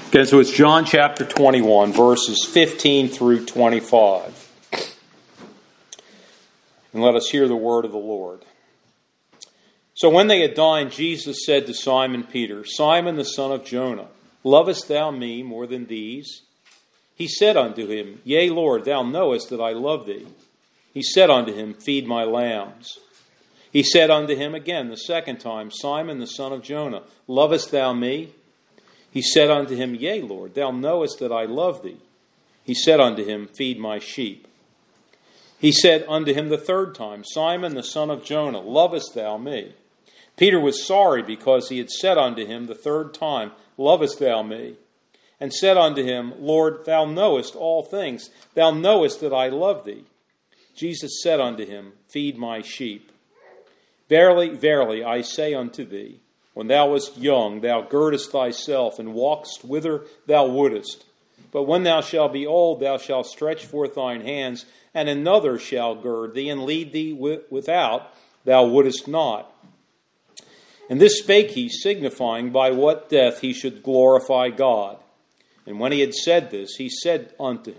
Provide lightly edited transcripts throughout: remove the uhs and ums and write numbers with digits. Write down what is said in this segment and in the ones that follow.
Okay, so it's John chapter 21, verses 15 through 25. And let us hear the word of the Lord. So when they had dined, Jesus said to Simon Peter, Simon the son of Jonah, lovest thou me more than these? He said unto him, Yea, Lord, thou knowest that I love thee. He said unto him, Feed my lambs. He said unto him again the second time, Simon the son of Jonah, lovest thou me? He said unto him, Yea, Lord, thou knowest that I love thee. He said unto him, Feed my sheep. He said unto him the third time, Simon the son of Jonah, lovest thou me? Peter was sorry because he had said unto him the third time, Lovest thou me? And said unto him, Lord, thou knowest all things. Thou knowest that I love thee. Jesus said unto him, Feed my sheep. Verily, verily, I say unto thee, when thou wast young, thou girdest thyself, and walkest whither thou wouldest. But when thou shalt be old, thou shalt stretch forth thine hands, and another shall gird thee, and lead thee without thou wouldest not. And this spake he, signifying by what death he should glorify God. And when he had said this, he said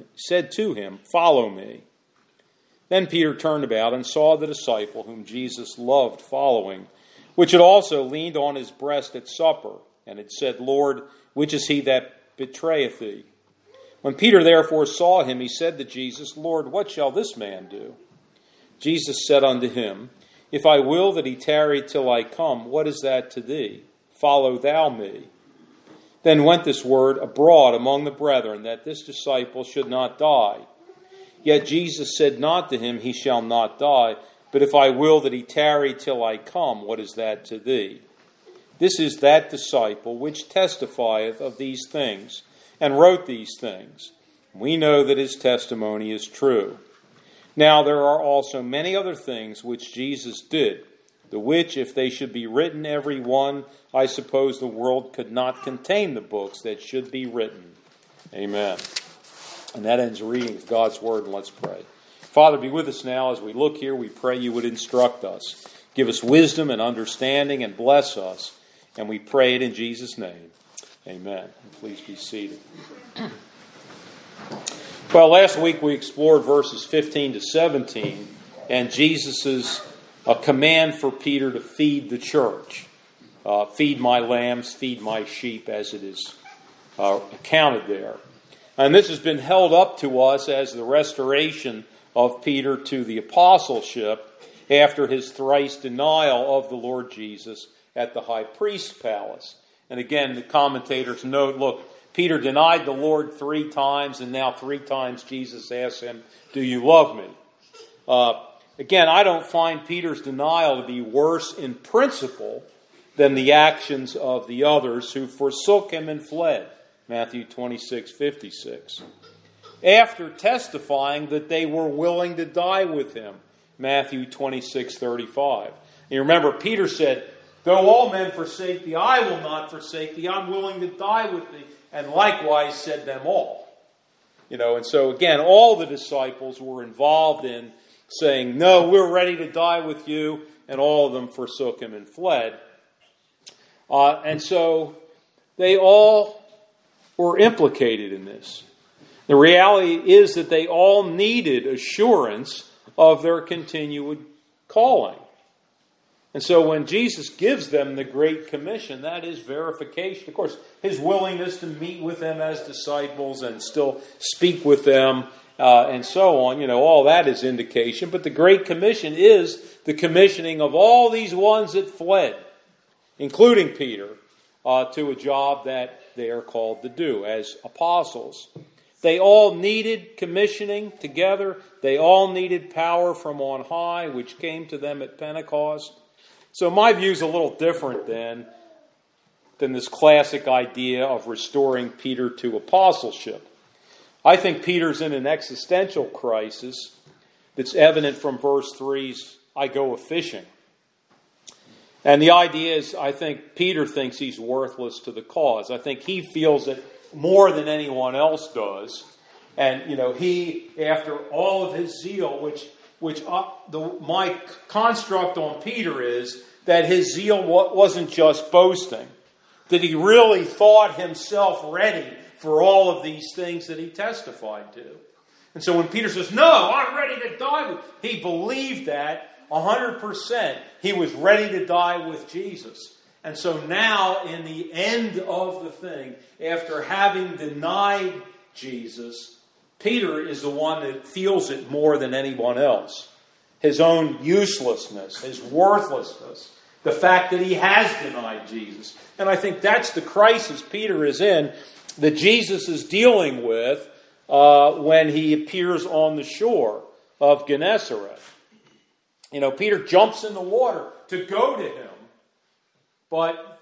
to him, Follow me. Then Peter turned about and saw the disciple whom Jesus loved following, which had also leaned on his breast at supper, and had said, Lord, which is he that betrayeth thee? When Peter therefore saw him, he said to Jesus, Lord, what shall this man do? Jesus said unto him, If I will that he tarry till I come, what is that to thee? Follow thou me. Then went this word abroad among the brethren, that this disciple should not die. Yet Jesus said not to him, He shall not die. But if I will that he tarry till I come, what is that to thee? This is that disciple which testifieth of these things, and wrote these things. We know that his testimony is true. Now there are also many other things which Jesus did, the which, if they should be written every one, I suppose the world could not contain the books that should be written. Amen. And that ends the reading of God's word, and let's pray. Father, be with us now as we look here. We pray you would instruct us. Give us wisdom and understanding and bless us. And we pray it in Jesus' name. Amen. Please be seated. Well, last week we explored verses 15 to 17 and Jesus' command for Peter to feed the church. Feed my lambs, feed my sheep, as it is accounted there. And this has been held up to us as the restoration of Peter to the apostleship after his thrice denial of the Lord Jesus at the high priest's palace. And again, the commentators note, look, Peter denied the Lord 3 times, and now 3 times Jesus asks him, do you love me? Again, I don't find Peter's denial to be worse in principle than the actions of the others who forsook him and fled. Matthew 26:56. After testifying that they were willing to die with him. Matthew 26:35. You remember, Peter said, Though all men forsake thee, I will not forsake thee. I'm willing to die with thee. And likewise said them all. And so again, all the disciples were involved in saying, no, we're ready to die with you. And all of them forsook him and fled. And so they all were implicated in this. The reality is that they all needed assurance of their continued calling. And so when Jesus gives them the Great Commission, that is verification. Of course, his willingness to meet with them as disciples and still speak with them and so on, all that is indication. But the Great Commission is the commissioning of all these ones that fled, including Peter, to a job that they are called to do as apostles. They all needed commissioning together. They all needed power from on high, which came to them at Pentecost. So my view is a little different than this classic idea of restoring Peter to apostleship. I think Peter's in an existential crisis that's evident from verse 3's, I go a-fishing. And the idea is, I think Peter thinks he's worthless to the cause. I think he feels it more than anyone else does. And, he, after all of his zeal, my construct on Peter is that his zeal wasn't just boasting. That he really thought himself ready for all of these things that he testified to. And so when Peter says, no, I'm ready to die with, he believed that 100%. He was ready to die with Jesus. And so now, in the end of the thing, after having denied Jesus, Peter is the one that feels it more than anyone else. His own uselessness, his worthlessness, the fact that he has denied Jesus. And I think that's the crisis Peter is in, that Jesus is dealing with when he appears on the shore of Gennesaret. You know, Peter jumps in the water to go to him, but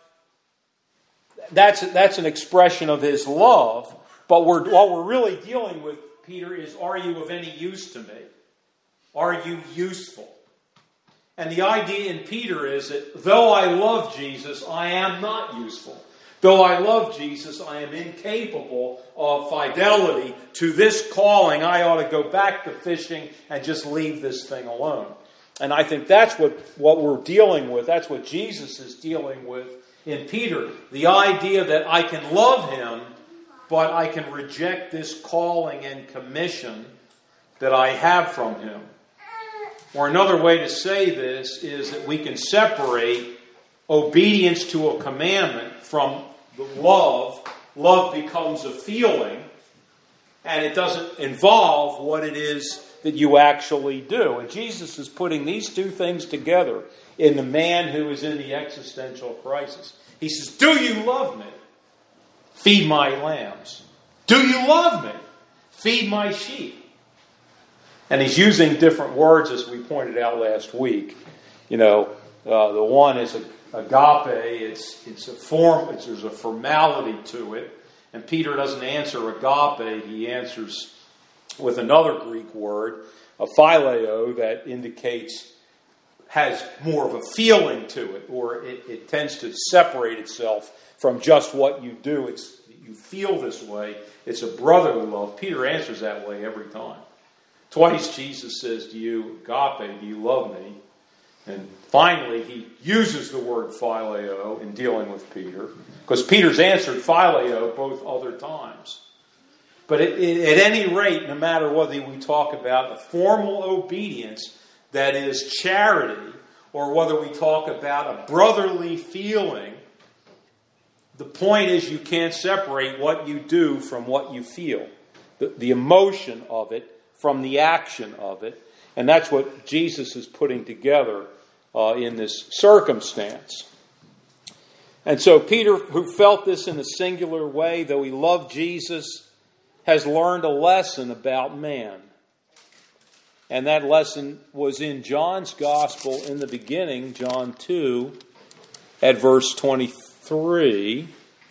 that's an expression of his love. But what we're really dealing with, Peter, is, are you of any use to me? Are you useful? And the idea in Peter is that though I love Jesus, I am not useful. Though I love Jesus, I am incapable of fidelity to this calling. I ought to go back to fishing and just leave this thing alone. And I think that's what we're dealing with. That's what Jesus is dealing with in Peter. The idea that I can love him, but I can reject this calling and commission that I have from him. Or another way to say this is that we can separate obedience to a commandment from the love. Love becomes a feeling, and it doesn't involve what it is that you actually do. And Jesus is putting these two things together in the man who is in the existential crisis. He says, do you love me? Feed my lambs. Do you love me? Feed my sheep. And he's using different words, as we pointed out last week. You know, the one is agape. It's a form. There's a formality to it. And Peter doesn't answer agape. He answers with another Greek word, a phileo, that indicates, has more of a feeling to it, or it tends to separate itself from just what you do. You feel this way. It's a brotherly love. Peter answers that way every time. Twice Jesus says, do you agape, do you love me? And finally, he uses the word phileo in dealing with Peter, because Peter's answered phileo both other times. But at any rate, no matter whether we talk about a formal obedience that is charity, or whether we talk about a brotherly feeling, the point is you can't separate what you do from what you feel. The emotion of it from the action of it. And that's what Jesus is putting together in this circumstance. And so Peter, who felt this in a singular way, though he loved Jesus, has learned a lesson about man. And that lesson was in John's Gospel in the beginning, John 2, at verse 23.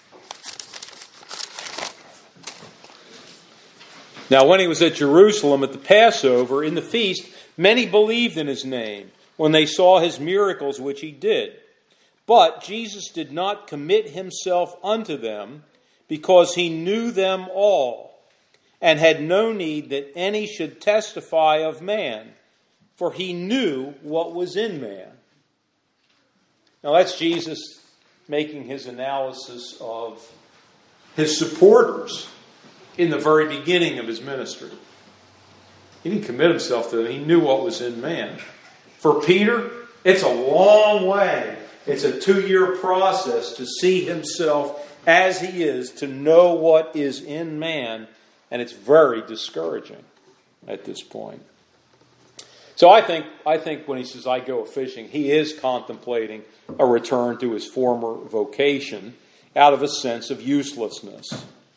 Now, when he was at Jerusalem at the Passover, in the feast, many believed in his name when they saw his miracles which he did. But Jesus did not commit himself unto them, because he knew them all, and had no need that any should testify of man, for he knew what was in man. Now that's Jesus making his analysis of his supporters in the very beginning of his ministry. He didn't commit himself to them. He knew what was in man. For Peter, it's a long way. It's a 2-year process to see himself as he is, to know what is in man. And it's very discouraging at this point. So I think when he says, I go fishing, he is contemplating a return to his former vocation out of a sense of uselessness.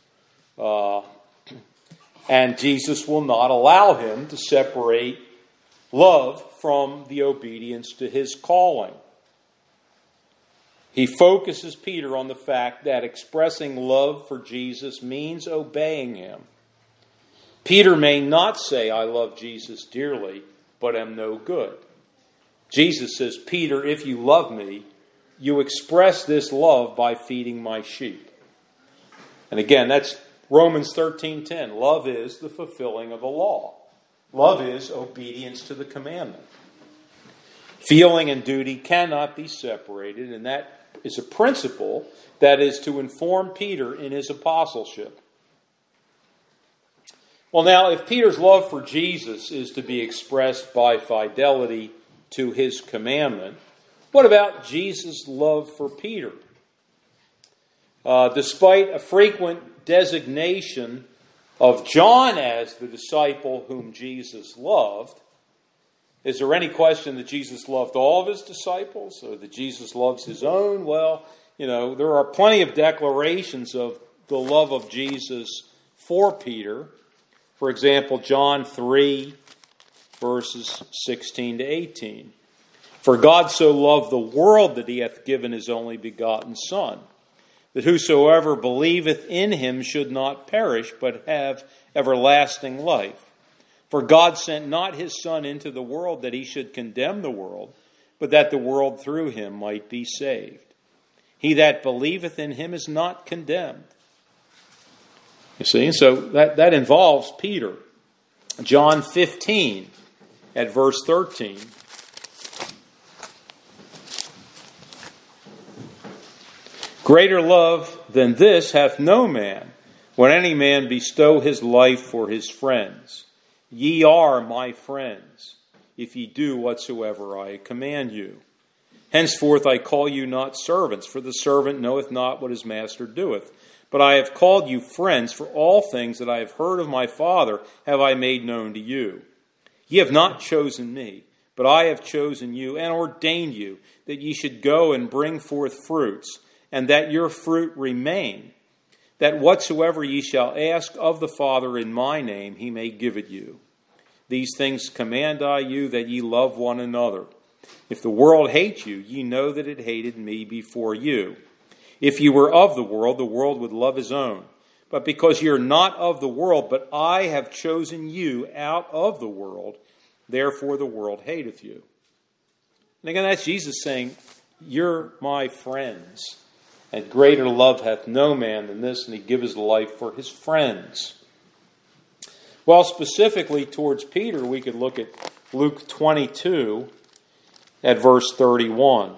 And Jesus will not allow him to separate love from the obedience to his calling. He focuses Peter on the fact that expressing love for Jesus means obeying him. Peter may not say, I love Jesus dearly, but am no good. Jesus says, Peter, if you love me, you express this love by feeding my sheep. And again, that's Romans 13:10. Love is the fulfilling of the law. Love is obedience to the commandment. Feeling and duty cannot be separated, and that is a principle that is to inform Peter in his apostleship. Well, now, if Peter's love for Jesus is to be expressed by fidelity to his commandment, what about Jesus' love for Peter? Despite a frequent designation of John as the disciple whom Jesus loved, is there any question that Jesus loved all of his disciples, or that Jesus loves his own? Well, there are plenty of declarations of the love of Jesus for Peter. For example, John 3, verses 16 to 18. For God so loved the world that he hath given his only begotten Son, that whosoever believeth in him should not perish, but have everlasting life. For God sent not his Son into the world that he should condemn the world, but that the world through him might be saved. He that believeth in him is not condemned. You see, so that involves Peter. John 15 at verse 13. Greater love than this hath no man, when any man bestow his life for his friends. Ye are my friends, if ye do whatsoever I command you. Henceforth I call you not servants, for the servant knoweth not what his master doeth. But I have called you friends, for all things that I have heard of my Father have I made known to you. Ye have not chosen me, but I have chosen you, and ordained you, that ye should go and bring forth fruits, and that your fruit remain, that whatsoever ye shall ask of the Father in my name, he may give it you. These things command I you, that ye love one another. If the world hate you, ye know that it hated me before you. If you were of the world would love his own. But because ye are not of the world, but I have chosen you out of the world, therefore the world hateth you. And again, that's Jesus saying, you're my friends. And greater love hath no man than this, and he give his life for his friends. Well, specifically towards Peter, we could look at Luke 22 at verse 31.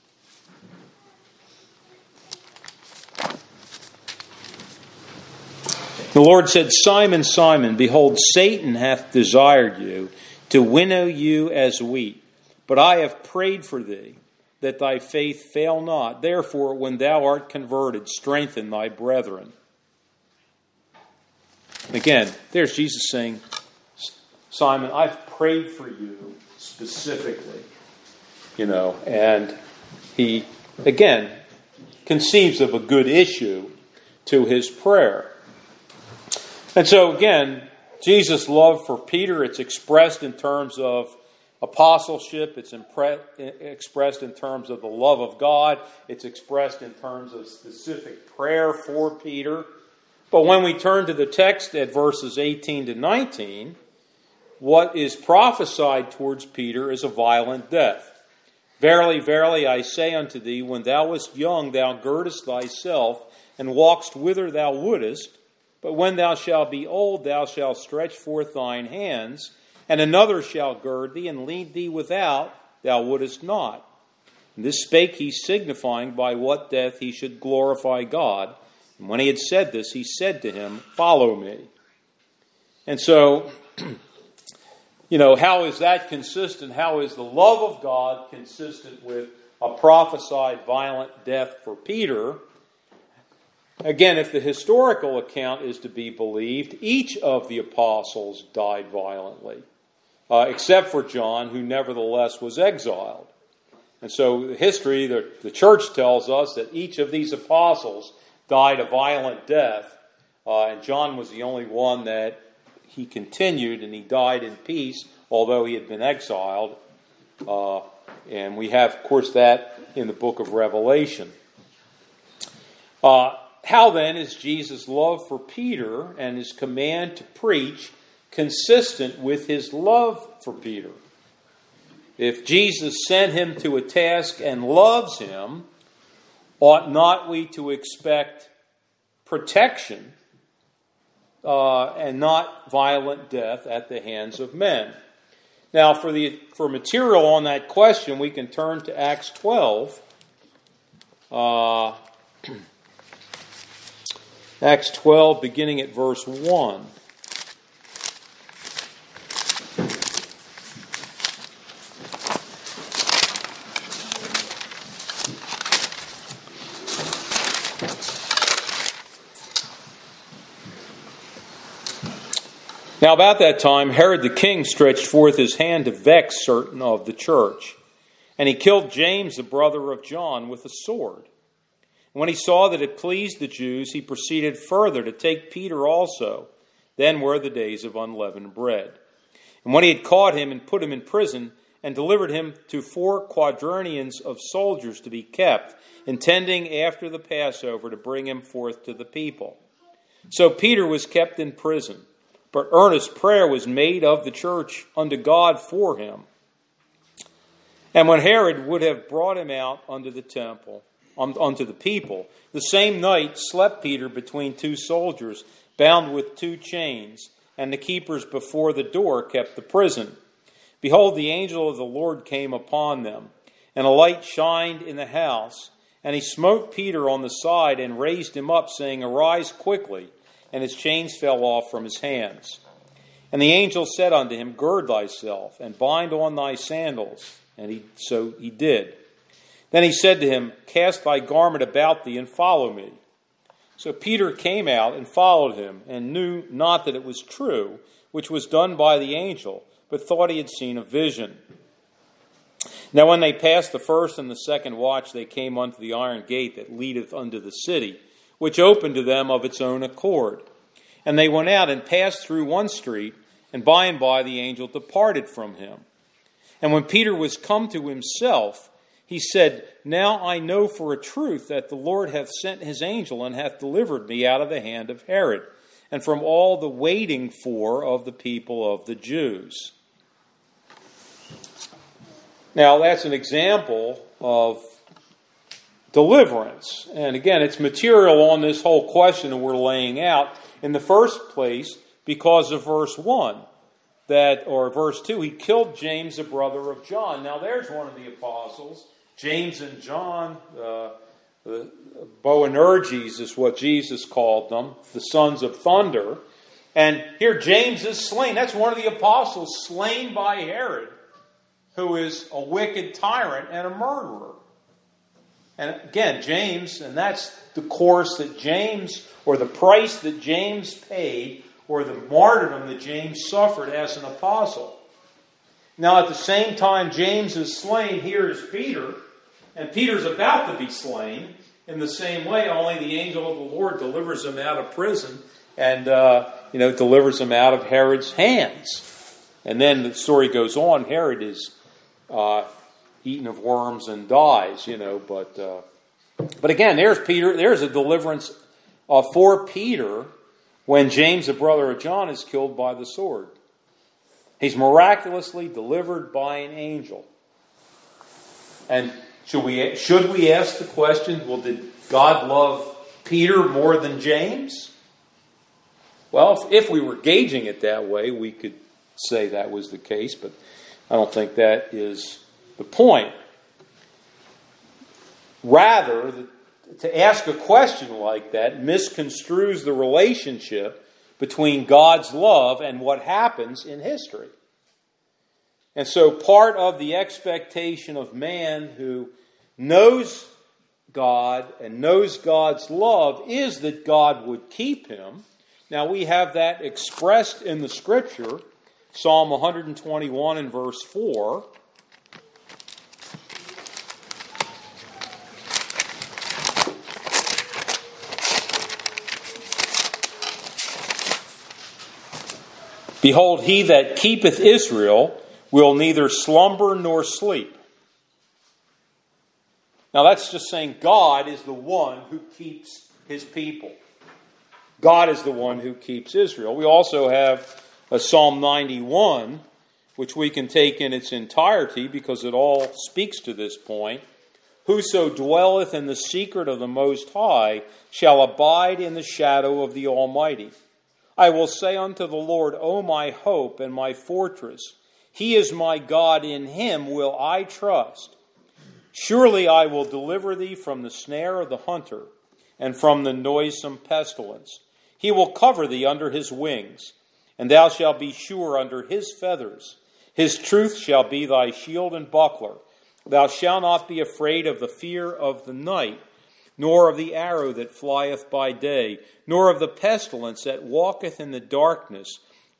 The Lord said, Simon, Simon, behold, Satan hath desired you to winnow you as wheat. But I have prayed for thee, that thy faith fail not. Therefore, when thou art converted, strengthen thy brethren. Again, there's Jesus saying, Simon, I've prayed for you specifically. And he, again, conceives of a good issue to his prayer. And so, again, Jesus' love for Peter, it's expressed in terms of apostleship. It's expressed in terms of the love of God. It's expressed in terms of specific prayer for Peter. But when we turn to the text at verses 18 to 19, what is prophesied towards Peter is a violent death. Verily, verily, I say unto thee, when thou wast young, thou girdest thyself, and walkest whither thou wouldest. But when thou shalt be old, thou shalt stretch forth thine hands, and another shall gird thee, and lead thee without, thou wouldest not. And this spake he, signifying by what death he should glorify God. And when he had said this, he said to him, Follow me. And so, how is that consistent? How is the love of God consistent with a prophesied violent death for Peter? Again, if the historical account is to be believed, each of the apostles died violently, except for John, who nevertheless was exiled. And so history, the church tells us that each of these apostles died a violent death, and John was the only one that he continued, and he died in peace, although he had been exiled. And we have, of course, that in the book of Revelation. How then is Jesus' love for Peter and his command to preach consistent with his love for Peter? If Jesus sent him to a task and loves him, ought not we to expect protection and not violent death at the hands of men? Now, for material on that question, we can turn to Acts 12. Acts 12, beginning at verse 1. Now about that time, Herod the king stretched forth his hand to vex certain of the church. And he killed James, the brother of John, with a sword. And when he saw that it pleased the Jews, he proceeded further to take Peter also. Then were the days of unleavened bread. And when he had caught him and put him in prison, and delivered him to 4 quaternions of soldiers to be kept, intending after the Passover to bring him forth to the people. So Peter was kept in prison, but earnest prayer was made of the church unto God for him. And when Herod would have brought him out unto the temple, unto the people, the same night slept Peter between 2 soldiers, bound with 2 chains, and the keepers before the door kept the prison. Behold, the angel of the Lord came upon them, and a light shined in the house. And he smote Peter on the side and raised him up, saying, Arise quickly. And his chains fell off from his hands. And the angel said unto him, Gird thyself, and bind on thy sandals. And so he did. Then he said to him, Cast thy garment about thee, and follow me. So Peter came out and followed him, and knew not that it was true, which was done by the angel, but thought he had seen a vision. Now when they passed the first and the second watch, they came unto the iron gate that leadeth unto the city, which opened to them of its own accord. And they went out and passed through one street, and by the angel departed from him. And when Peter was come to himself, he said, Now I know for a truth that the Lord hath sent his angel, and hath delivered me out of the hand of Herod, and from all the waiting for of the people of the Jews. Now, that's an example of deliverance. And again, it's material on this whole question that we're laying out. In the first place, because of verse 1, or verse 2, he killed James, the brother of John. Now, there's one of the apostles. James and John, the Boanerges is what Jesus called them, the sons of thunder. And here James is slain. That's one of the apostles slain by Herod, who is a wicked tyrant and a murderer. And again, James, and that's the course that James, or the price that James paid, or the martyrdom that James suffered as an apostle. Now at the same time James is slain, here is Peter, and Peter's about to be slain in the same way, only the angel of the Lord delivers him out of prison and delivers him out of Herod's hands. And then the story goes on, Herod is eaten of worms and dies, but again, there's Peter. There's a deliverance for Peter when James, the brother of John, is killed by the sword. He's miraculously delivered by an angel. And should we ask the question, well, did God love Peter more than James? Well, if we were gauging it that way, we could say that was the case, but I don't think that is the point. Rather, to ask a question like that misconstrues the relationship between God's love and what happens in history. And so part of the expectation of man who knows God and knows God's love is that God would keep him. Now we have that expressed in the Scripture, Psalm 121 and verse 4. Behold, he that keepeth Israel will neither slumber nor sleep. Now that's just saying God is the one who keeps his people. God is the one who keeps Israel. We also have a Psalm 91, which we can take in its entirety because it all speaks to this point. Whoso dwelleth in the secret of the Most High shall abide in the shadow of the Almighty. I will say unto the Lord, O my hope and my fortress, He is my God, in Him will I trust. Surely I will deliver thee from the snare of the hunter, and from the noisome pestilence. He will cover thee under His wings, and thou shalt be sure under His feathers. His truth shall be thy shield and buckler. Thou shalt not be afraid of the fear of the night, nor of the arrow that flieth by day, nor of the pestilence that walketh in the darkness,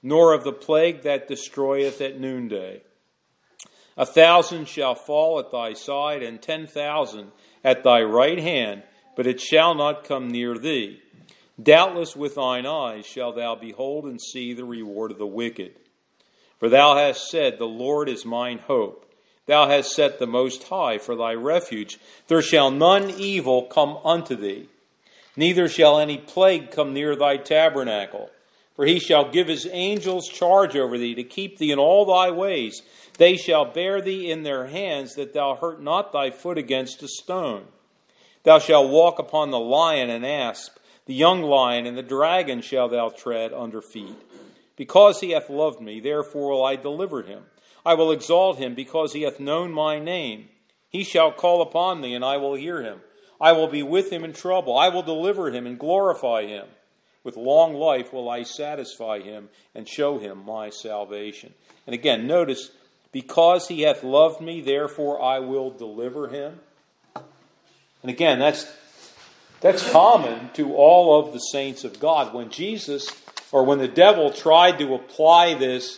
nor of the plague that destroyeth at noonday. 1,000 shall fall at thy side, and 10,000 at thy right hand, but it shall not come near thee. Doubtless with thine eyes shalt thou behold and see the reward of the wicked. For thou hast said, The Lord is mine hope. Thou hast set the Most High for thy refuge. There shall none evil come unto thee, neither shall any plague come near thy tabernacle. For he shall give his angels charge over thee, to keep thee in all thy ways. They shall bear thee in their hands, that thou hurt not thy foot against a stone. Thou shalt walk upon the lion and asp, the young lion and the dragon shalt thou tread under feet. Because he hath loved me, therefore will I deliver him. I will exalt him, because he hath known my name. He shall call upon me, and I will hear him. I will be with him in trouble. I will deliver him and glorify him. With long life will I satisfy him and show him my salvation. And again, notice, because he hath loved me, therefore I will deliver him. And again, that's common to all of the saints of God. When the devil tried to apply this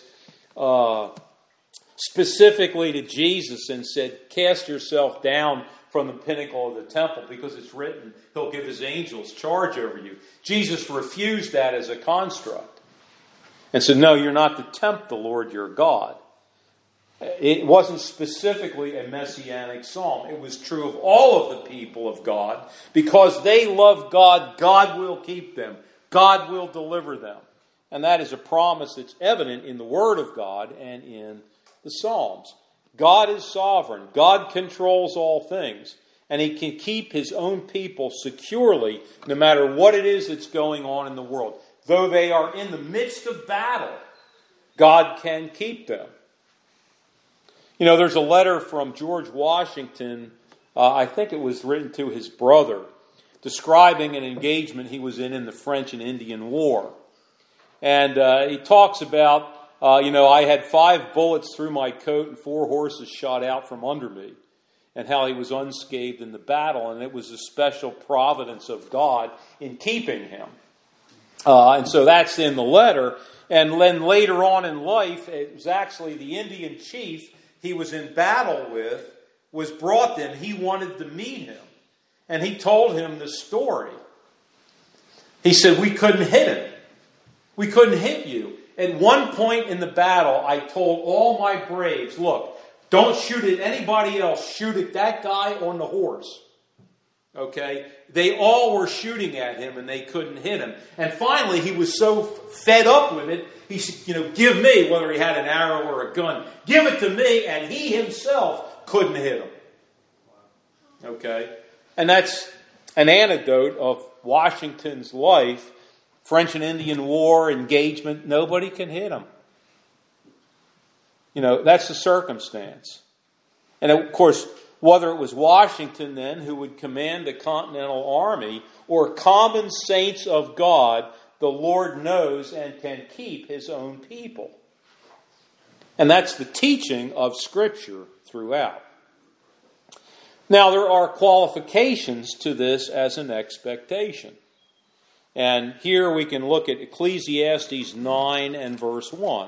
specifically to Jesus and said, cast yourself down from the pinnacle of the temple, because it's written, he'll give his angels charge over you. Jesus refused that as a construct and said, no, you're not to tempt the Lord your God. It wasn't specifically a messianic psalm. It was true of all of the people of God. Because they love God, God will keep them. God will deliver them. And that is a promise that's evident in the Word of God and in the Psalms. God is sovereign. God controls all things. And he can keep his own people securely no matter what it is that's going on in the world. Though they are in the midst of battle, God can keep them. You know, there's a letter from George Washington, I think it was written to his brother, describing an engagement he was in the French and Indian War. And he talks about, I had 5 bullets through my coat and 4 horses shot out from under me, and how he was unscathed in the battle, and it was a special providence of God in keeping him. And so that's in the letter. And then later on in life, it was actually the Indian chief he was in battle with was brought in. He wanted to meet him. And he told him the story. He said, we couldn't hit him. We couldn't hit you. At one point in the battle, I told all my braves, look, don't shoot at anybody else. Shoot at that guy on the horse. Okay? They all were shooting at him and they couldn't hit him. And finally, he was so fed up with it, he said, give me, whether he had an arrow or a gun, give it to me, and he himself couldn't hit him. Okay? And that's an anecdote of Washington's life. French and Indian War, engagement, nobody can hit him. That's the circumstance. And of course, whether it was Washington then who would command the Continental Army or common saints of God, the Lord knows and can keep his own people. And that's the teaching of Scripture throughout. Now, there are qualifications to this as an expectation. And here we can look at Ecclesiastes 9 and verse 1.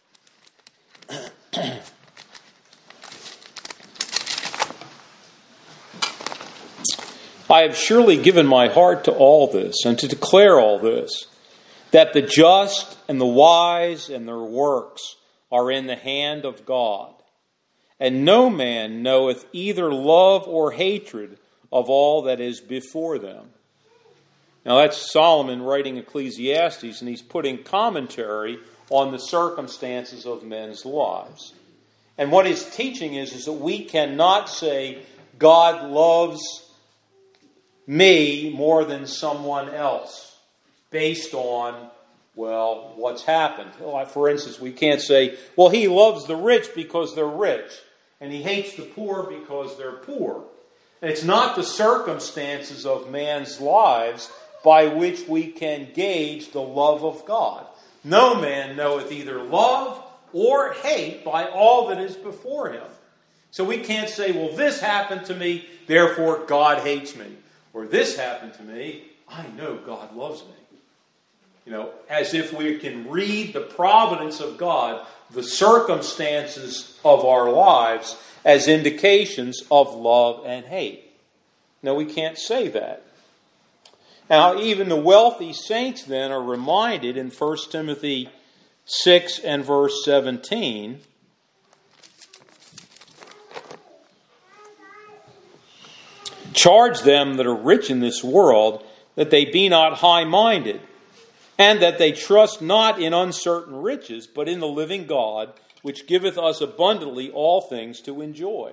I have surely given my heart to all this, and to declare all this, that the just and the wise and their works are in the hand of God. And no man knoweth either love or hatred of all that is before them. Now that's Solomon writing Ecclesiastes, and he's putting commentary on the circumstances of men's lives. And what his teaching is that we cannot say God loves me more than someone else based on, what's happened. For instance, we can't say, he loves the rich because they're rich, and he hates the poor because they're poor. And it's not the circumstances of man's lives by which we can gauge the love of God. No man knoweth either love or hate by all that is before him. So we can't say, this happened to me, therefore God hates me. Or this happened to me, I know God loves me. as if we can read the providence of God, the circumstances of our lives, as indications of love and hate. No, we can't say that. Now, even the wealthy saints then are reminded in 1 Timothy 6 and verse 17, charge them that are rich in this world that they be not high-minded, and that they trust not in uncertain riches, but in the living God, which giveth us abundantly all things to enjoy.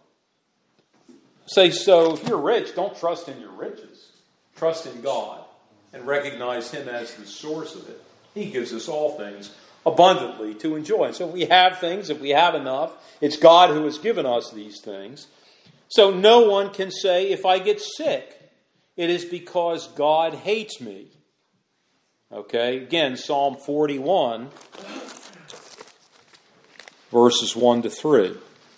Say, so if you're rich, don't trust in your riches. Trust in God and recognize Him as the source of it. He gives us all things abundantly to enjoy. And so if we have things, if we have enough, it's God who has given us these things. So no one can say, if I get sick, it is because God hates me. Okay, again, Psalm 41, verses 1 to 3.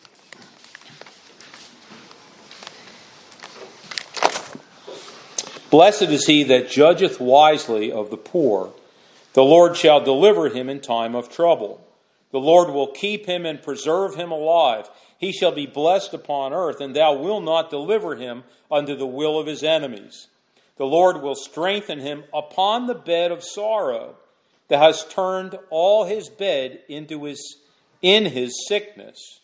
Blessed is he that judgeth wisely of the poor. The Lord shall deliver him in time of trouble. The Lord will keep him and preserve him alive. He shall be blessed upon earth, and thou wilt not deliver him unto the will of his enemies. The Lord will strengthen him upon the bed of sorrow. Thou hast turned all his bed in his sickness.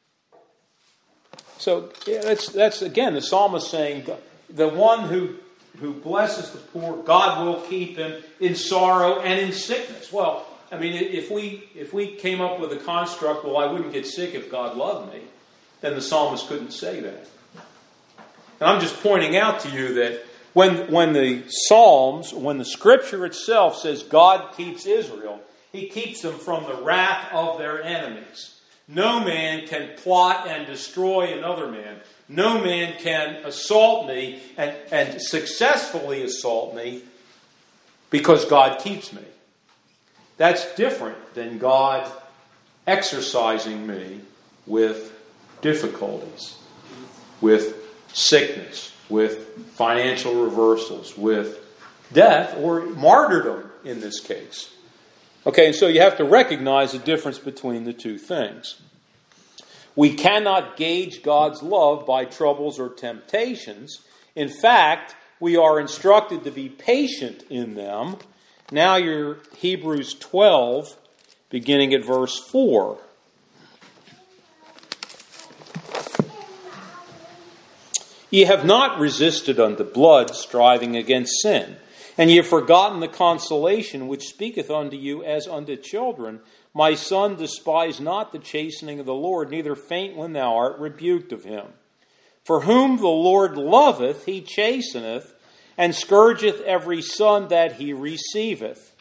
So that's again the psalmist saying, the one who blesses the poor, God will keep him in sorrow and in sickness. Well, I mean, if we came up with a construct, well, I wouldn't get sick if God loved me, then the psalmist couldn't say that. And I'm just pointing out to you that when the Psalms, when the Scripture itself says God keeps Israel, He keeps them from the wrath of their enemies. No man can plot and destroy another man. No man can assault me and successfully assault me because God keeps me. That's different than God exercising me with difficulties, with sickness, with financial reversals, with death or martyrdom in this case. Okay, and so you have to recognize the difference between the two things. We cannot gauge God's love by troubles or temptations. In fact, we are instructed to be patient in them. Now you're Hebrews 12, beginning at verse 4. Ye have not resisted unto blood, striving against sin. And ye have forgotten the consolation which speaketh unto you as unto children. My son, despise not the chastening of the Lord, neither faint when thou art rebuked of him. For whom the Lord loveth, he chasteneth, and scourgeth every son that he receiveth.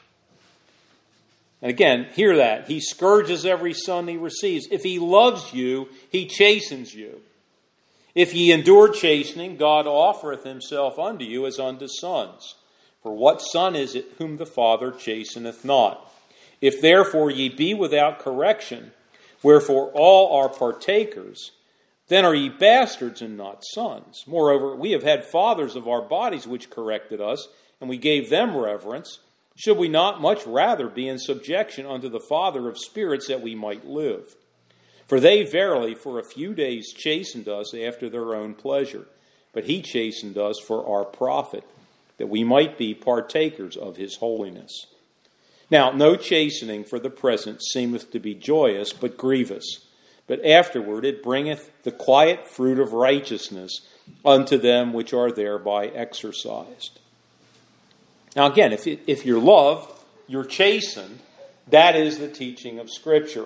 And again, hear that. He scourges every son he receives. If he loves you, he chastens you. If ye endure chastening, God offereth himself unto you as unto sons. For what son is it whom the Father chasteneth not? If therefore ye be without correction, wherefore all are partakers, then are ye bastards and not sons. Moreover, we have had fathers of our bodies which corrected us, and we gave them reverence. Should we not much rather be in subjection unto the Father of spirits, that we might live? For they verily for a few days chastened us after their own pleasure, but he chastened us for our profit, that we might be partakers of his holiness. Now, no chastening for the present seemeth to be joyous, but grievous. But afterward it bringeth the quiet fruit of righteousness unto them which are thereby exercised. Now again, if you're loved, you're chastened. That is the teaching of Scripture.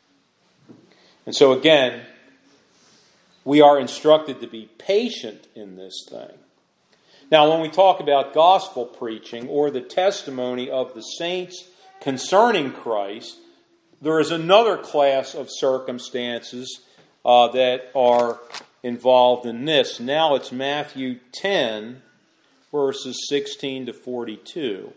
And so again, we are instructed to be patient in this thing. Now, when we talk about gospel preaching or the testimony of the saints concerning Christ, there is another class of circumstances that are involved in this. Now it's Matthew 10, verses 16 to 42.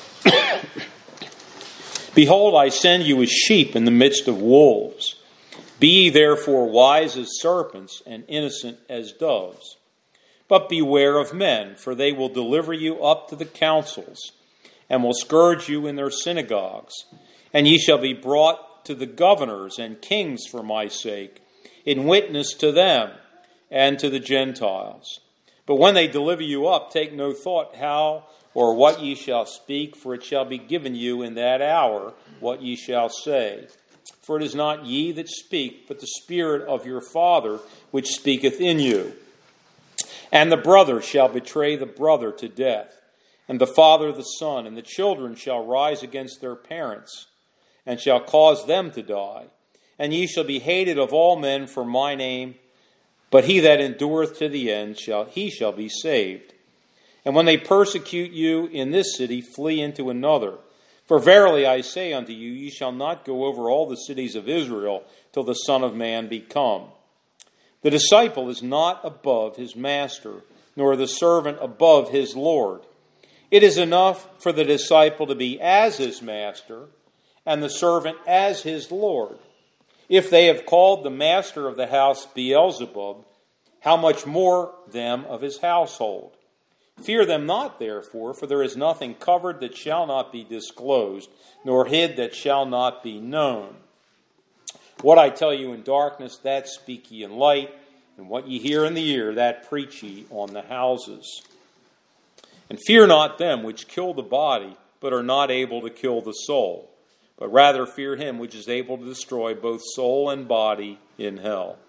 Behold, I send you as sheep in the midst of wolves. Be ye therefore wise as serpents and innocent as doves. But beware of men, for they will deliver you up to the councils, and will scourge you in their synagogues. And ye shall be brought to the governors and kings for my sake, in witness to them and to the Gentiles. But when they deliver you up, take no thought how or what ye shall speak, for it shall be given you in that hour what ye shall say. For it is not ye that speak, but the Spirit of your Father which speaketh in you. And the brother shall betray the brother to death, and the father the son, and the children shall rise against their parents, and shall cause them to die. And ye shall be hated of all men for my name, but he that endureth to the end, shall be saved. And when they persecute you in this city, flee into another. For verily I say unto you, ye shall not go over all the cities of Israel till the Son of Man be come. The disciple is not above his master, nor the servant above his Lord. It is enough for the disciple to be as his master, and the servant as his Lord. If they have called the master of the house Beelzebub, how much more them of his household? Fear them not, therefore, for there is nothing covered that shall not be disclosed, nor hid that shall not be known. What I tell you in darkness, that speak ye in light, and what ye hear in the ear, that preach ye on the houses. And fear not them which kill the body, but are not able to kill the soul, but rather fear him which is able to destroy both soul and body in hell.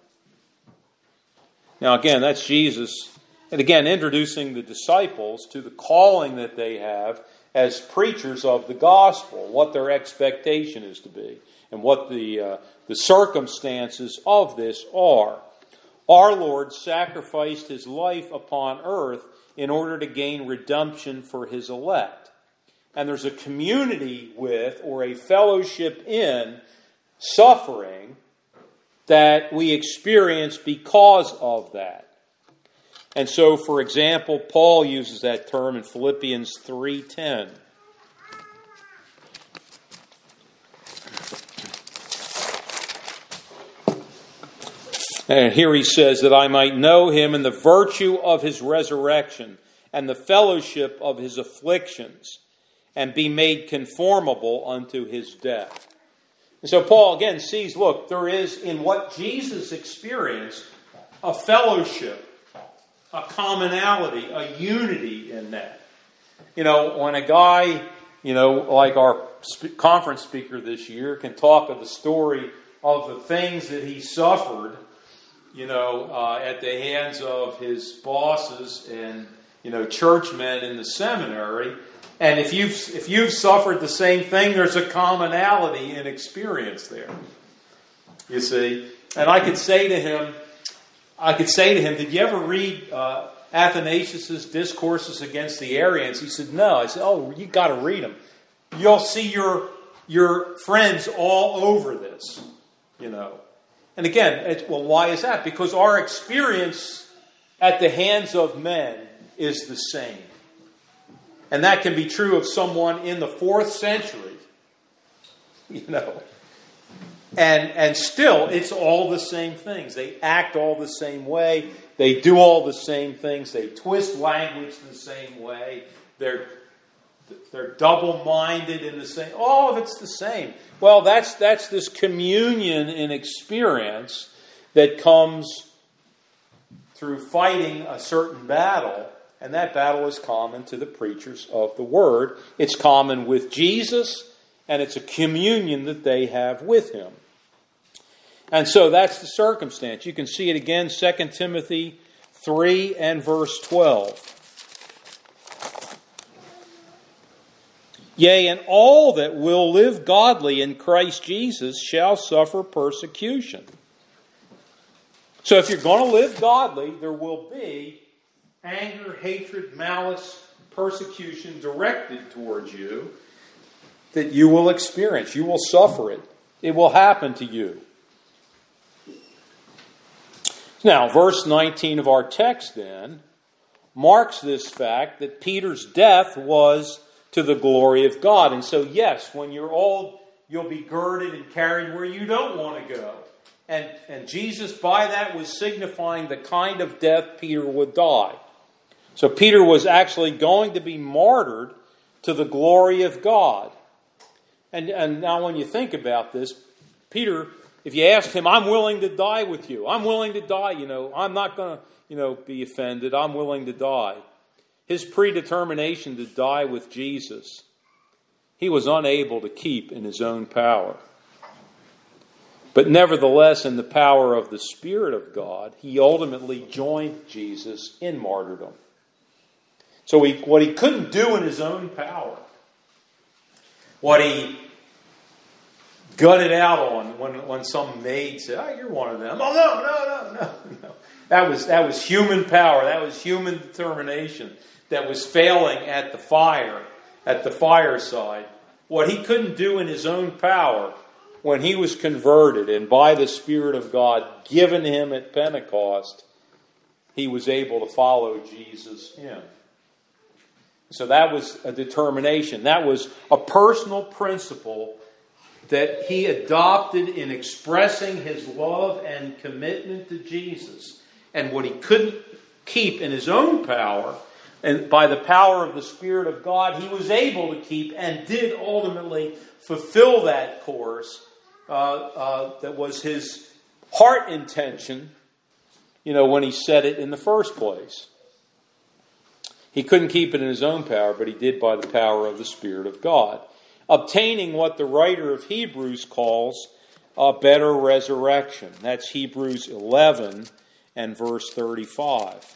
Now again, that's Jesus. And again, introducing the disciples to the calling that they have as preachers of the gospel, what their expectation is to be, and what the circumstances of this are. Our Lord sacrificed his life upon earth in order to gain redemption for his elect. And there's a community with, or a fellowship in, suffering that we experience because of that. And so, for example, Paul uses that term in Philippians 3:10. And here he says that I might know him in the virtue of his resurrection and the fellowship of his afflictions, and be made conformable unto his death. And so Paul again sees, look, there is in what Jesus experienced a fellowship, a commonality, a unity in that. You know, when a guy, like our conference speaker this year, can talk of the story of the things that he suffered, at the hands of his bosses and, churchmen in the seminary. And if you've suffered the same thing, there's a commonality in experience there. You see? And I could say to him, did you ever read Athanasius' Discourses Against the Arians? He said, no. I said, oh, you got to read them. You'll see your friends all over this, And again, why is that? Because our experience at the hands of men is the same. And that can be true of someone in the 4th century, And still, it's all the same things. They act all the same way. They do all the same things. They twist language the same way. They're double-minded in the same. All of it's the same. Well, that's this communion in experience that comes through fighting a certain battle, and that battle is common to the preachers of the Word. It's common with Jesus, and it's a communion that they have with him. And so that's the circumstance. You can see it again, 2 Timothy 3 and verse 12. Yea, and all that will live godly in Christ Jesus shall suffer persecution. So if you're going to live godly, there will be anger, hatred, malice, persecution directed towards you that you will experience. You will suffer it. It will happen to you. Now, verse 19 of our text then marks this fact that Peter's death was to the glory of God. And so, yes, when you're old, you'll be girded and carried where you don't want to go. And Jesus, by that, was signifying the kind of death Peter would die. So Peter was actually going to be martyred to the glory of God. And now when you think about this, Peter, if you asked him, I'm willing to die with you. I'm willing to die, I'm not going to, be offended. I'm willing to die. His predetermination to die with Jesus, he was unable to keep in his own power. But nevertheless, in the power of the Spirit of God, he ultimately joined Jesus in martyrdom. So what he couldn't do in his own power, what he gutted out on when some maid said, "Oh, you're one of them." Oh, no. That was human power. That was human determination that was failing at the fireside. What he couldn't do in his own power, when he was converted and by the Spirit of God given him at Pentecost, he was able to follow Jesus in. So that was a determination. That was a personal principle that he adopted in expressing his love and commitment to Jesus. And what he couldn't keep in his own power, and by the power of the Spirit of God, he was able to keep and did ultimately fulfill that course that was his heart intention, when he said it in the first place. He couldn't keep it in his own power, but he did by the power of the Spirit of God, obtaining what the writer of Hebrews calls a better resurrection. That's Hebrews 11 and verse 35.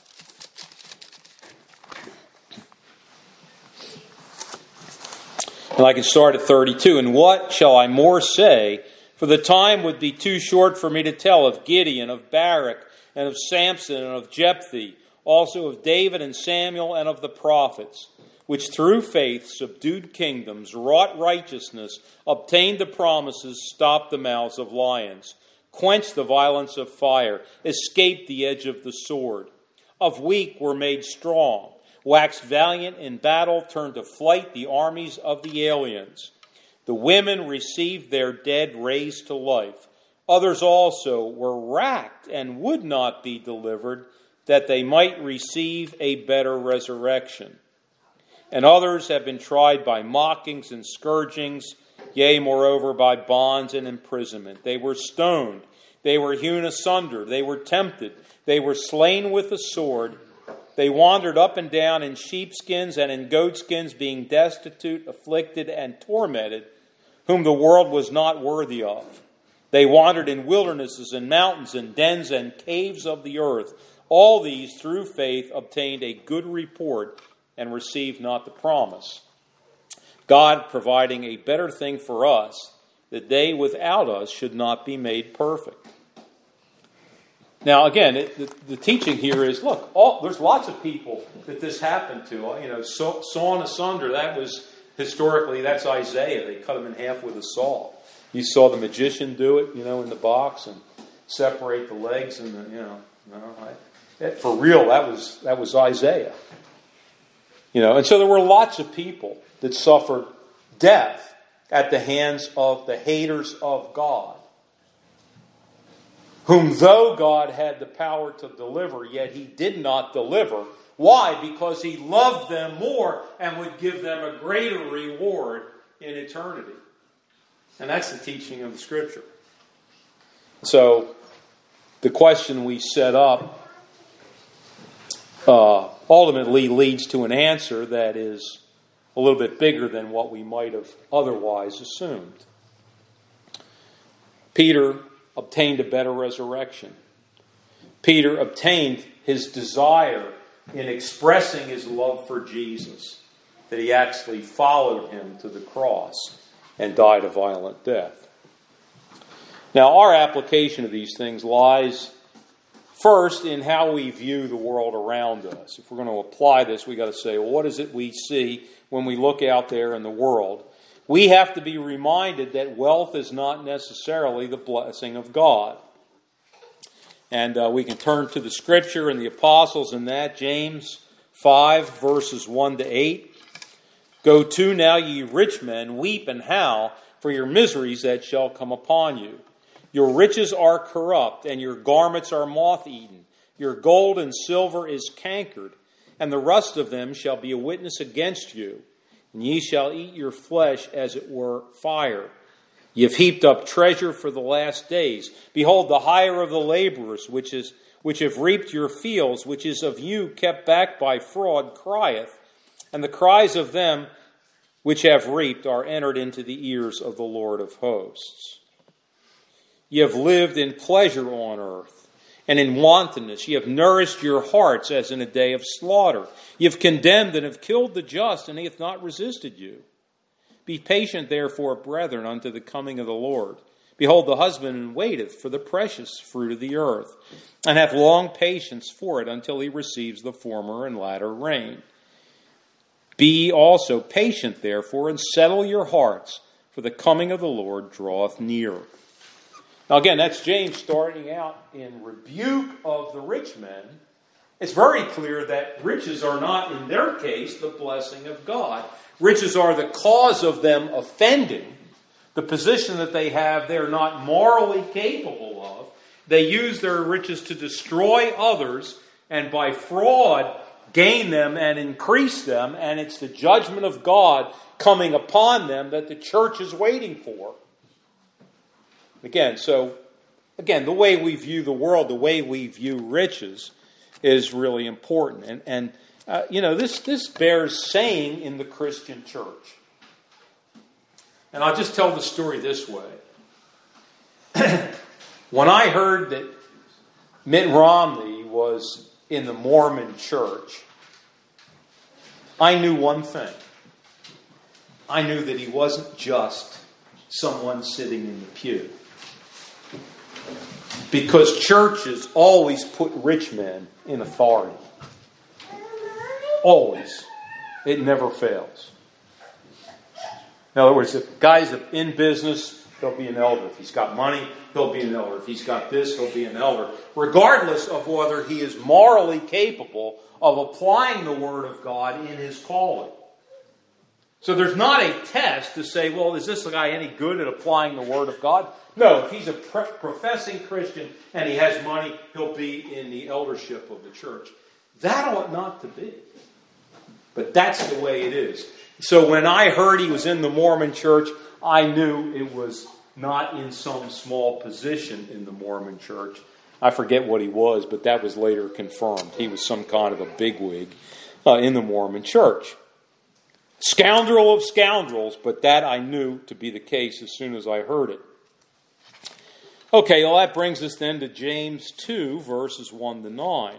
And I can start at 32. And what shall I more say? For the time would be too short for me to tell of Gideon, of Barak, and of Samson, and of Jephthah, also of David and Samuel, and of the prophets, which through faith subdued kingdoms, wrought righteousness, obtained the promises, stopped the mouths of lions, quenched the violence of fire, escaped the edge of the sword. Of weak were made strong, waxed valiant in battle, turned to flight the armies of the aliens. The women received their dead raised to life. Others also were racked and would not be delivered, that they might receive a better resurrection. And others have been tried by mockings and scourgings, yea, moreover, by bonds and imprisonment. They were stoned, they were hewn asunder, they were tempted, they were slain with the sword. They wandered up and down in sheepskins and in goatskins, being destitute, afflicted, and tormented, whom the world was not worthy of. They wandered in wildernesses and mountains and dens and caves of the earth. All these, through faith, obtained a good report and received not the promise. God providing a better thing for us, that they without us should not be made perfect. Now, again, the teaching here is, look, there's lots of people that this happened to. Sawn asunder, that was, historically, that's Isaiah. They cut him in half with a saw. You saw the magician do it, in the box and separate the legs and for real, that was Isaiah. And so there were lots of people that suffered death at the hands of the haters of God, whom though God had the power to deliver, yet he did not deliver. Why? Because he loved them more and would give them a greater reward in eternity. And that's the teaching of the Scripture. So the question we set up ultimately leads to an answer that is a little bit bigger than what we might have otherwise assumed. Peter obtained a better resurrection. Peter obtained his desire in expressing his love for Jesus, that he actually followed him to the cross and died a violent death. Now, our application of these things lies first in how we view the world around us. If we're going to apply this, we've got to say, well, what is it we see when we look out there in the world? We have to be reminded that wealth is not necessarily the blessing of God. And we can turn to the Scripture and the apostles in that. James 5, verses 1 to 8. Go to now, ye rich men, weep and howl for your miseries that shall come upon you. Your riches are corrupt, and your garments are moth-eaten. Your gold and silver is cankered, and the rust of them shall be a witness against you. And ye shall eat your flesh as it were fire. Ye have heaped up treasure for the last days. Behold, the hire of the laborers, which have reaped your fields, which is of you kept back by fraud, crieth. And the cries of them which have reaped are entered into the ears of the Lord of hosts. Ye have lived in pleasure on earth, and in wantonness. Ye have nourished your hearts as in a day of slaughter. Ye have condemned and have killed the just, and he hath not resisted you. Be patient, therefore, brethren, unto the coming of the Lord. Behold, the husbandman waiteth for the precious fruit of the earth, and hath long patience for it until he receives the former and latter rain. Be also patient, therefore, and settle your hearts, for the coming of the Lord draweth near. Now again, that's James starting out in rebuke of the rich men. It's very clear that riches are not, in their case, the blessing of God. Riches are the cause of them offending. The position that they have, they're not morally capable of. They use their riches to destroy others, and by fraud gain them and increase them, and it's the judgment of God coming upon them that the church is waiting for. Again, the way we view the world, the way we view riches is really important. And this bears saying in the Christian church. And I'll just tell the story this way. When I heard that Mitt Romney was in the Mormon church, I knew one thing. I knew that he wasn't just someone sitting in the pew. Because churches always put rich men in authority. Always. It never fails. In other words, if guys are in business, he'll be an elder. If he's got money, he'll be an elder. If he's got this, he'll be an elder. Regardless of whether he is morally capable of applying the Word of God in his calling. So there's not a test to say, well, is this guy any good at applying the Word of God? No, if he's a professing Christian and he has money, he'll be in the eldership of the church. That ought not to be. But that's the way it is. So when I heard he was in the Mormon church, I knew it was not in some small position in the Mormon church. I forget what he was, but that was later confirmed. He was some kind of a bigwig in the Mormon church. Scoundrel of scoundrels, but that I knew to be the case as soon as I heard it. Okay, well that brings us then to James 2, verses 1 to 9.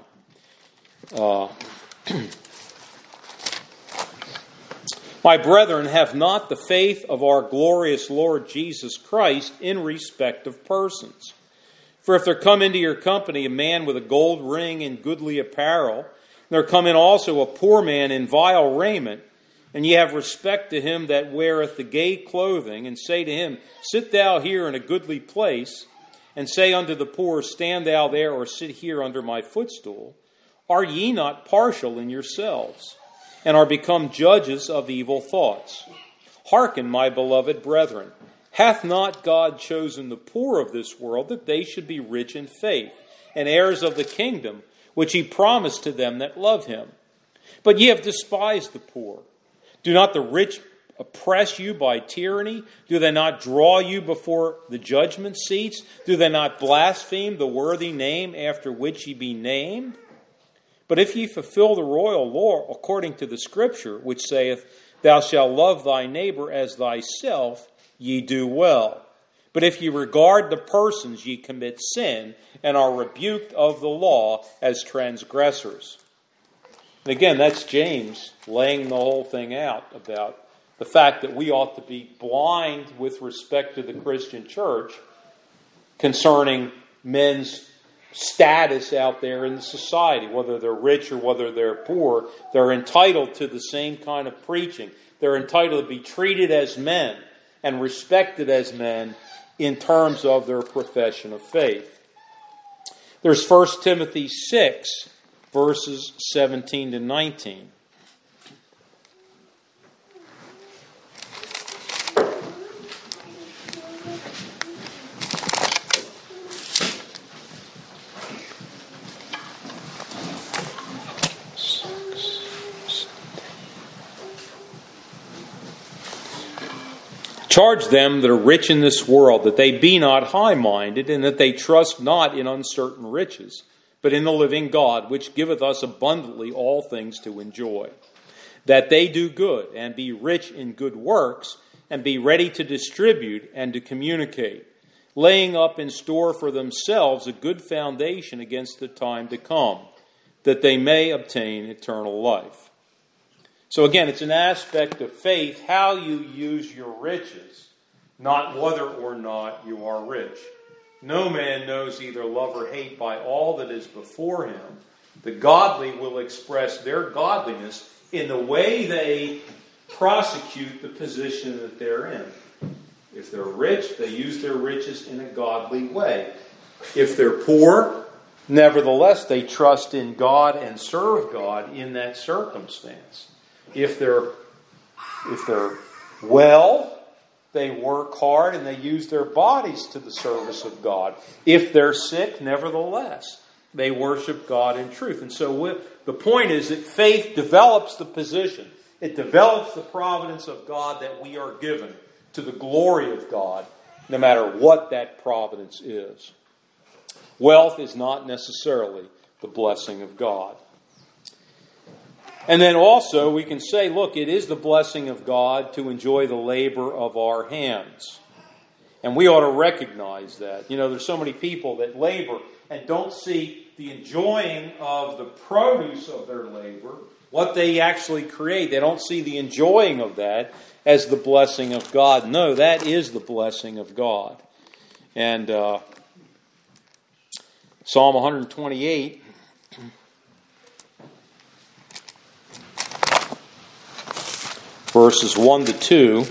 My brethren, have not the faith of our glorious Lord Jesus Christ in respect of persons. For if there come into your company a man with a gold ring and goodly apparel, and there come in also a poor man in vile raiment, and ye have respect to him that weareth the gay clothing, and say to him, sit thou here in a goodly place, and say unto the poor, stand thou there, or sit here under my footstool, are ye not partial in yourselves, and are become judges of evil thoughts? Hearken, my beloved brethren, hath not God chosen the poor of this world, that they should be rich in faith, and heirs of the kingdom, which he promised to them that love him? But ye have despised the poor. Do not the rich oppress you by tyranny? Do they not draw you before the judgment seats? Do they not blaspheme the worthy name after which ye be named? But if ye fulfill the royal law according to the Scripture, which saith, thou shalt love thy neighbor as thyself, ye do well. But if ye regard the persons, ye commit sin, and are rebuked of the law as transgressors. And again, that's James laying the whole thing out about the fact that we ought to be blind with respect to the Christian church concerning men's status out there in the society, whether they're rich or whether they're poor. They're entitled to the same kind of preaching. They're entitled to be treated as men and respected as men in terms of their profession of faith. There's 1 Timothy 6, verses 17 to 19. Charge them that are rich in this world, that they be not high-minded, and that they trust not in uncertain riches, but in the living God, which giveth us abundantly all things to enjoy. That they do good, and be rich in good works, and be ready to distribute and to communicate, laying up in store for themselves a good foundation against the time to come, that they may obtain eternal life. So again, it's an aspect of faith, how you use your riches, not whether or not you are rich. No man knows either love or hate by all that is before him. The godly will express their godliness in the way they prosecute the position that they're in. If they're rich, they use their riches in a godly way. If they're poor, nevertheless, they trust in God and serve God in that circumstance. If they're well, they work hard and they use their bodies to the service of God. If they're sick, nevertheless, they worship God in truth. And so the point is that faith develops the position. It develops the providence of God that we are given to the glory of God, no matter what that providence is. Wealth is not necessarily the blessing of God. And then also we can say, look, it is the blessing of God to enjoy the labor of our hands. And we ought to recognize that. You know, there's so many people that labor and don't see the enjoying of the produce of their labor, what they actually create. They don't see the enjoying of that as the blessing of God. No, that is the blessing of God. And Psalm 128... verses 1 to 2.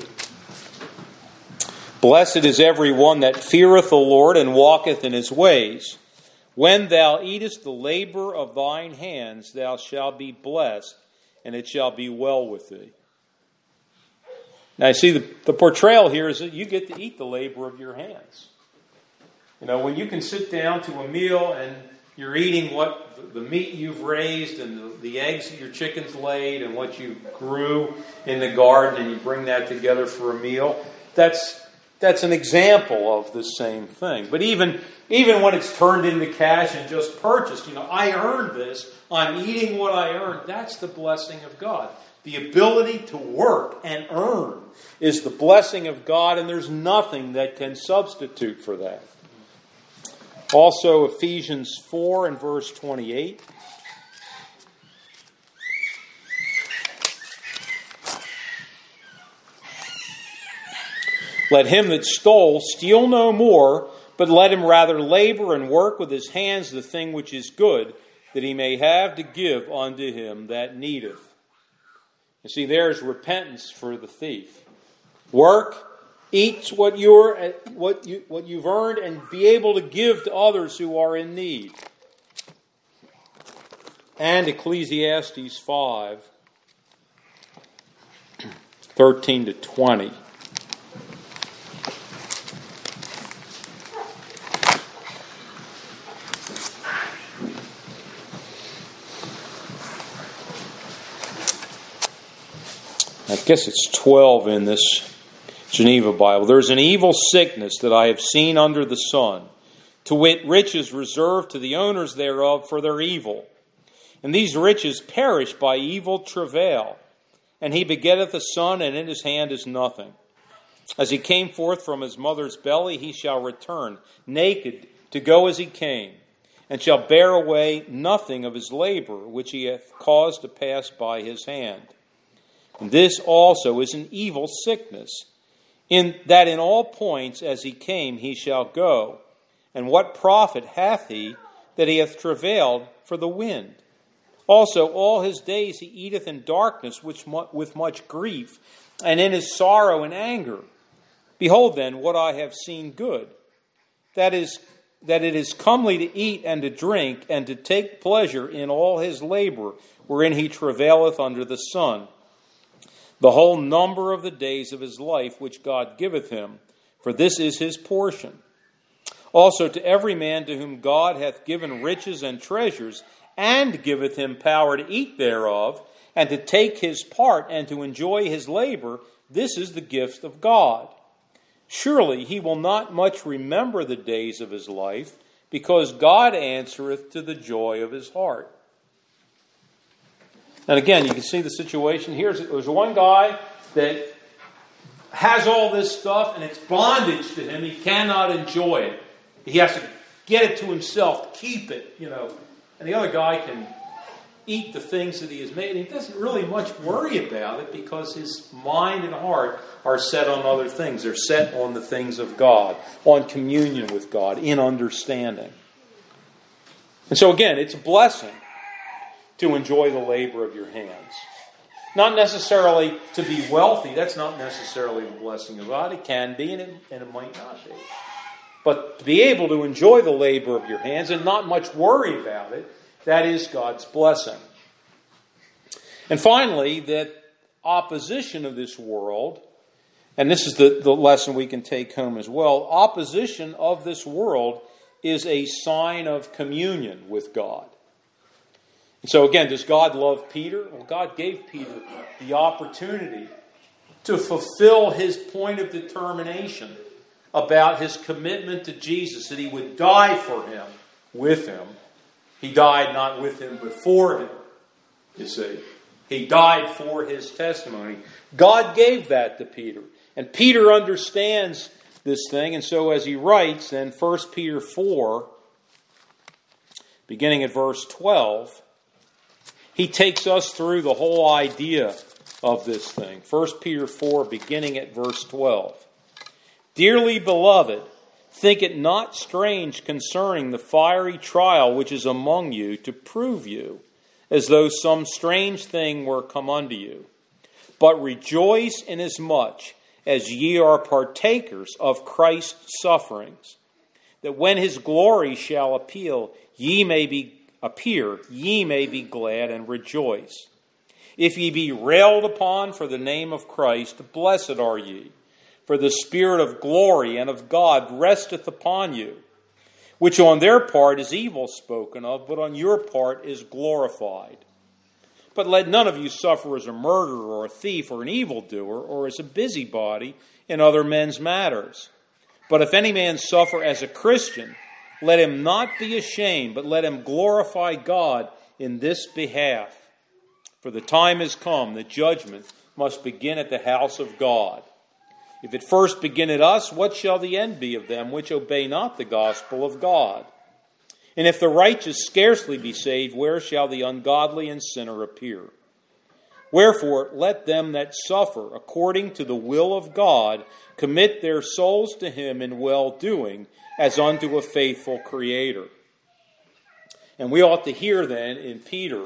Blessed is every one that feareth the Lord and walketh in his ways. When thou eatest the labor of thine hands, thou shalt be blessed, and it shall be well with thee. Now, you see, the portrayal here is that you get to eat the labor of your hands. You know, when you can sit down to a meal and you're eating what the meat you've raised and the eggs that your chickens laid and what you grew in the garden, and you bring that together for a meal. That's an example of the same thing. But even when it's turned into cash and just purchased, you know, I earned this. I'm eating what I earned. That's the blessing of God. The ability to work and earn is the blessing of God, and there's nothing that can substitute for that. Also, Ephesians 4 and verse 28. Let him that stole steal no more, but let him rather labor and work with his hands the thing which is good, that he may have to give unto him that needeth. You see, there's repentance for the thief. Work. Eat what you've earned and be able to give to others who are in need. And Ecclesiastes 5, 13 to 20. I guess it's 12 in this Geneva Bible. There is an evil sickness that I have seen under the sun, to wit, riches reserved to the owners thereof for their evil. And these riches perish by evil travail. And he begetteth a son, and in his hand is nothing. As he came forth from his mother's belly, he shall return, naked, to go as he came, and shall bear away nothing of his labor, which he hath caused to pass by his hand. And this also is an evil sickness, in that in all points as he came he shall go. And what profit hath he that he hath travailed for the wind? Also all his days he eateth in darkness with much grief, and in his sorrow and anger. Behold then what I have seen good, that it is comely to eat and to drink, and to take pleasure in all his labor, wherein he travaileth under the sun. The whole number of the days of his life which God giveth him, for this is his portion. Also to every man to whom God hath given riches and treasures, and giveth him power to eat thereof, and to take his part and to enjoy his labor, this is the gift of God. Surely he will not much remember the days of his life, because God answereth to the joy of his heart. And again, you can see the situation here. There's one guy that has all this stuff, and it's bondage to him. He cannot enjoy it. He has to get it to himself, keep it, And the other guy can eat the things that he has made. And he doesn't really much worry about it because his mind and heart are set on other things. They're set on the things of God, on communion with God, in understanding. And so again, it's a blessing to enjoy the labor of your hands. Not necessarily to be wealthy. That's not necessarily the blessing of God. It can be, and it might not be. But to be able to enjoy the labor of your hands and not much worry about it, that is God's blessing. And finally, that opposition of this world, and this is the lesson we can take home as well, opposition of this world is a sign of communion with God. And so again, does God love Peter? Well, God gave Peter the opportunity to fulfill his point of determination about his commitment to Jesus, that he would die for him, with him. He died not with him, but for him, you see. He died for his testimony. God gave that to Peter. And Peter understands this thing. And so as he writes, then 1 Peter 4, beginning at verse 12, he takes us through the whole idea of this thing. 1 Peter 4, beginning at verse 12. Dearly beloved, think it not strange concerning the fiery trial which is among you to prove you, as though some strange thing were come unto you. But rejoice inasmuch as ye are partakers of Christ's sufferings, that when his glory shall appear, ye may be glad and rejoice. If ye be railed upon for the name of Christ, blessed are ye. For the Spirit of glory and of God resteth upon you, which on their part is evil spoken of, but on your part is glorified. But let none of you suffer as a murderer or a thief or an evildoer or as a busybody in other men's matters. But if any man suffer as a Christian, let him not be ashamed, but let him glorify God in this behalf. For the time is come that judgment must begin at the house of God. If it first begin at us, what shall the end be of them which obey not the gospel of God? And if the righteous scarcely be saved, where shall the ungodly and sinner appear? Wherefore, let them that suffer according to the will of God commit their souls to him in well-doing, as unto a faithful Creator. And we ought to hear then in Peter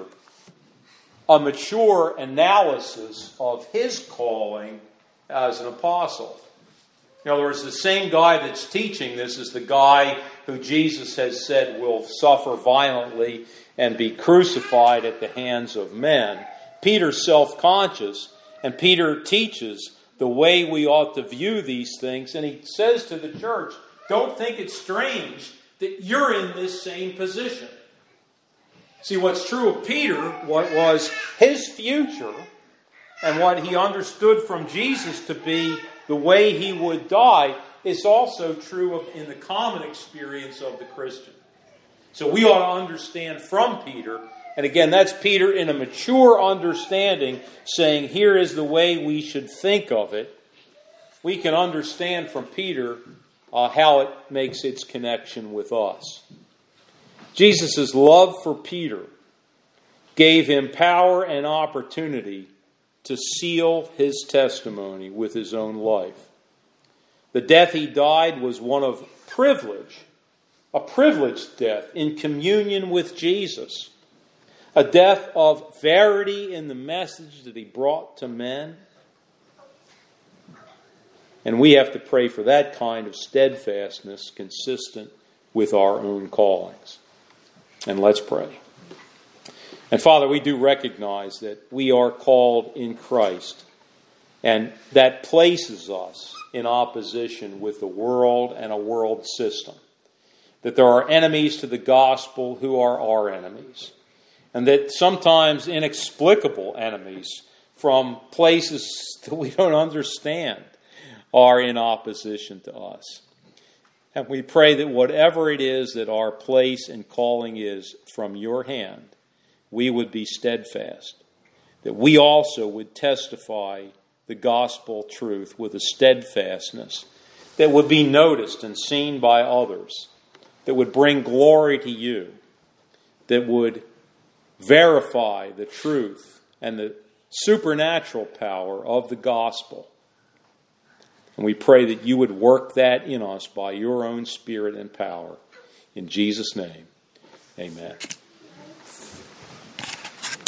a mature analysis of his calling as an apostle. In other words, the same guy that's teaching this is the guy who Jesus has said will suffer violently and be crucified at the hands of men. Peter's self-conscious, and Peter teaches the way we ought to view these things. And he says to the church, don't think it's strange that you're in this same position. See, what's true of Peter, what was his future, and what he understood from Jesus to be the way he would die, is also true in the common experience of the Christian. So we ought to understand from Peter, and again, that's Peter in a mature understanding, saying here is the way we should think of it. We can understand from Peter how it makes its connection with us. Jesus' love for Peter gave him power and opportunity to seal his testimony with his own life. The death he died was one of privilege, a privileged death in communion with Jesus, a death of verity in the message that he brought to men. And we have to pray for that kind of steadfastness consistent with our own callings. And let's pray. And Father, we do recognize that we are called in Christ, and that places us in opposition with the world and a world system. That there are enemies to the gospel who are our enemies, and that sometimes inexplicable enemies from places that we don't understand are in opposition to us. And we pray that whatever it is that our place and calling is from your hand, we would be steadfast, that we also would testify the gospel truth with a steadfastness that would be noticed and seen by others, that would bring glory to you, that would verify the truth and the supernatural power of the gospel. And we pray that you would work that in us by your own Spirit and power. In Jesus' name, amen.